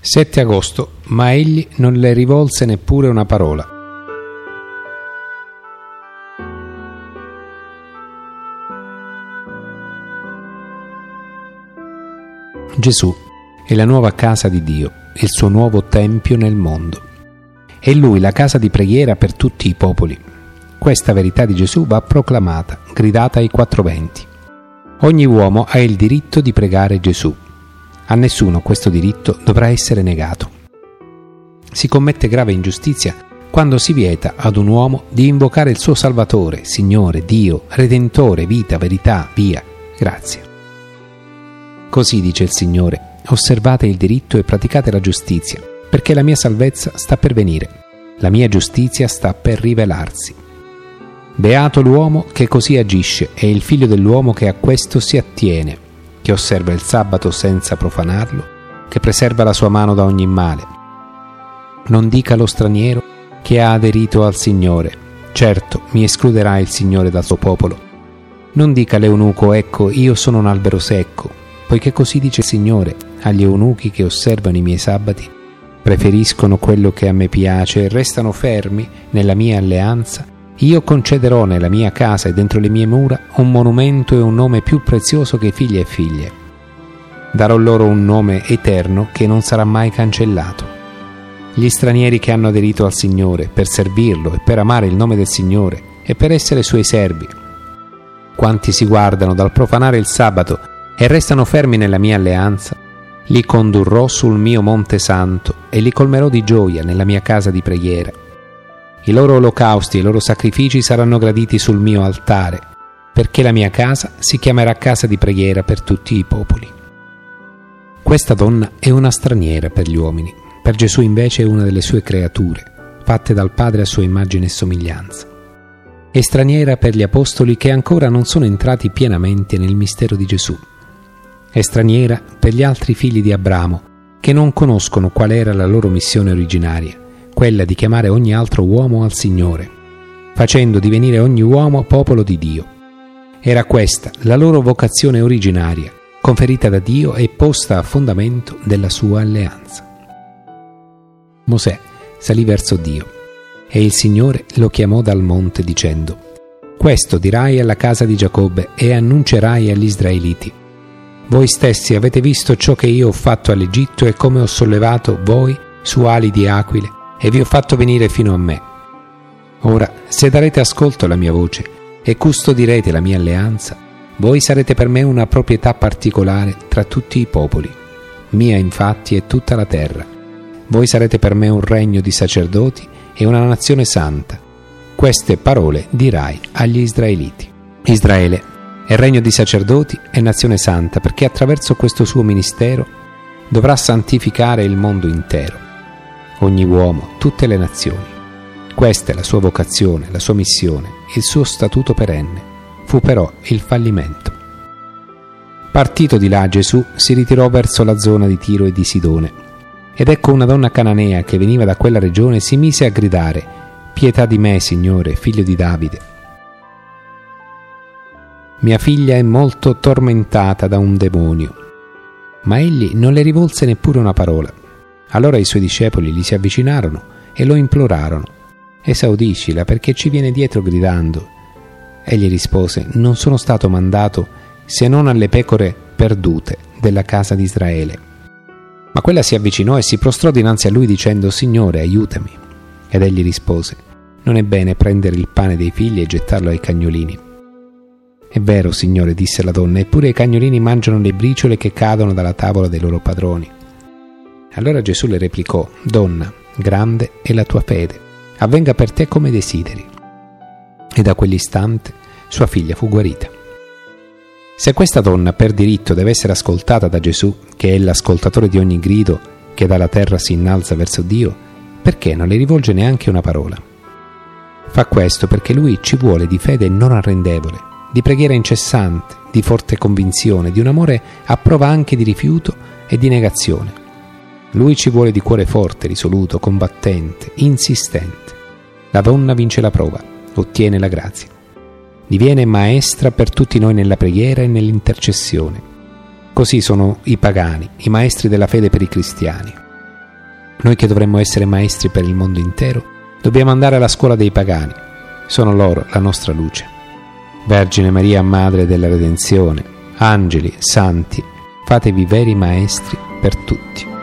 7 agosto, ma egli non le rivolse neppure una parola. Gesù è la nuova casa di Dio, il suo nuovo tempio nel mondo. È Lui la casa di preghiera per tutti i popoli. Questa verità di Gesù va proclamata, gridata ai 4 venti. Ogni uomo ha il diritto di pregare Gesù. A nessuno questo diritto dovrà essere negato. Si commette grave ingiustizia quando si vieta ad un uomo di invocare il suo Salvatore, Signore, Dio, Redentore, vita, verità, via, grazie. Così dice il Signore: osservate il diritto e praticate la giustizia, perché la mia salvezza sta per venire, la mia giustizia sta per rivelarsi. Beato l'uomo che così agisce e il figlio dell'uomo che a questo si attiene, che osserva il sabato senza profanarlo, che preserva la sua mano da ogni male. Non dica lo straniero che ha aderito al Signore: certo, mi escluderà il Signore dal suo popolo. Non dica l'eunuco: ecco, io sono un albero secco, poiché così dice il Signore: agli eunuchi che osservano i miei sabati, preferiscono quello che a me piace e restano fermi nella mia alleanza, io concederò nella mia casa e dentro le mie mura un monumento e un nome più prezioso che figli e figlie. Darò loro un nome eterno che non sarà mai cancellato. Gli stranieri che hanno aderito al Signore per servirlo e per amare il nome del Signore e per essere suoi servi, quanti si guardano dal profanare il sabato e restano fermi nella mia alleanza, li condurrò sul mio monte santo e li colmerò di gioia nella mia casa di preghiera. I loro olocausti e i loro sacrifici saranno graditi sul mio altare, perché la mia casa si chiamerà casa di preghiera per tutti i popoli. Questa donna è una straniera per gli uomini, per Gesù invece è una delle sue creature, fatte dal Padre a sua immagine e somiglianza. È straniera per gli apostoli che ancora non sono entrati pienamente nel mistero di Gesù. È straniera per gli altri figli di Abramo, che non conoscono qual era la loro missione originaria, quella di chiamare ogni altro uomo al Signore, facendo divenire ogni uomo popolo di Dio. Era questa la loro vocazione originaria, conferita da Dio e posta a fondamento della sua alleanza. Mosè salì verso Dio e il Signore lo chiamò dal monte dicendo: questo dirai alla casa di Giacobbe e annuncerai agli Israeliti: voi stessi avete visto ciò che io ho fatto all'Egitto e come ho sollevato voi su ali di aquile e vi ho fatto venire fino a me. Ora, se darete ascolto alla mia voce e custodirete la mia alleanza, voi sarete per me una proprietà particolare tra tutti i popoli. Mia infatti è tutta la terra. Voi sarete per me un regno di sacerdoti e una nazione santa. Queste parole dirai agli Israeliti. Israele è regno di sacerdoti e nazione santa, perché attraverso questo suo ministero dovrà santificare il mondo intero, ogni uomo, tutte le nazioni. Questa è la sua vocazione, la sua missione, il suo statuto perenne. Fu però il fallimento. Partito di là, Gesù si ritirò verso la zona di Tiro e di Sidone. Ed ecco una donna cananea che veniva da quella regione si mise a gridare: pietà di me, Signore, figlio di Davide. Mia figlia è molto tormentata da un demonio. Ma egli non le rivolse neppure una parola. Allora i suoi discepoli gli si avvicinarono e lo implorarono: esaudiscila, perché ci viene dietro gridando. Egli rispose: non sono stato mandato se non alle pecore perdute della casa di Israele. Ma quella si avvicinò e si prostrò dinanzi a lui dicendo: Signore, aiutami. Ed egli rispose: non è bene prendere il pane dei figli e gettarlo ai cagnolini. È vero, Signore, disse la donna, eppure i cagnolini mangiano le briciole che cadono dalla tavola dei loro padroni. Allora Gesù le replicò: donna, grande è la tua fede, avvenga per te come desideri. E da quell'istante sua figlia fu guarita. Se questa donna per diritto deve essere ascoltata da Gesù, che è l'ascoltatore di ogni grido che dalla terra si innalza verso Dio, perché non le rivolge neanche una parola? Fa questo perché Lui ci vuole di fede non arrendevole, di preghiera incessante, di forte convinzione, di un amore a prova anche di rifiuto e di negazione. Lui ci vuole di cuore forte, risoluto, combattente, insistente. La donna vince la prova, ottiene la grazia. Diviene maestra per tutti noi nella preghiera e nell'intercessione. Così sono i pagani, i maestri della fede per i cristiani. Noi che dovremmo essere maestri per il mondo intero, dobbiamo andare alla scuola dei pagani. Sono loro la nostra luce. Vergine Maria, Madre della Redenzione, angeli, santi, fatevi veri maestri per tutti.